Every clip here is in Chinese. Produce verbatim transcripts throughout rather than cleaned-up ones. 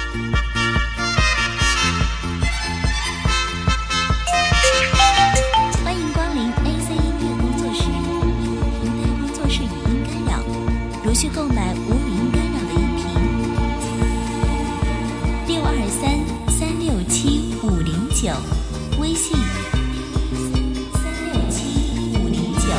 欢迎光临 A C 音乐工作室，平台工作室语音干扰，如需购买无语音干扰的音频，六二三三六七五零九，微信三六七五零九。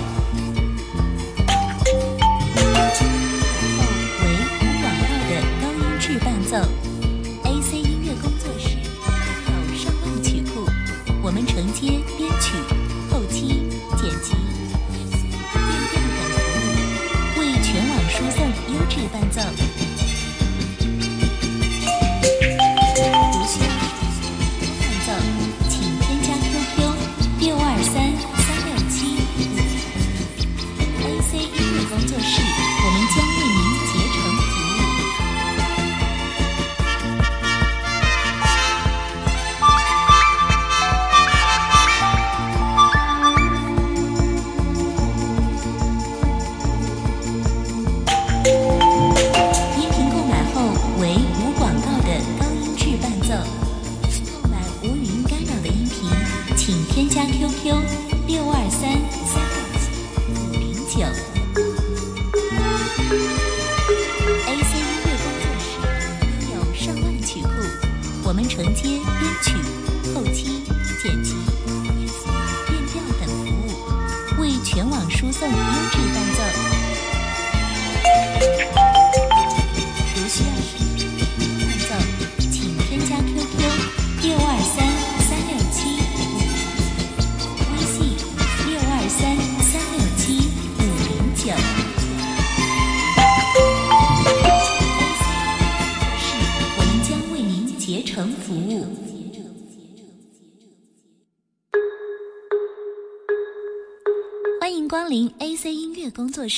后为无广告的高音质伴奏 ，A C 音乐工作室有上万曲库，我们承接编曲、后期、剪辑、变调等服务，为全网输送优质伴奏。如需伴奏，请添加 Q Q 六二三三六七五 A C 音乐工作室，我们将为您竭诚服务。音频购买后为无广告的高音质伴奏。购买无语音干扰的音频，请添加 Q Q 六二三三六七五零九。A C 音乐工作室拥有上万曲库，我们承接编曲、后期、剪辑、变调等服务，为全网输送优质伴奏。如需要伴奏，请添加 Q Q 六二三三六七五，微信六二三三六七五零九。是，我们将为您竭诚服务。欢迎光临 A C 音乐工作室。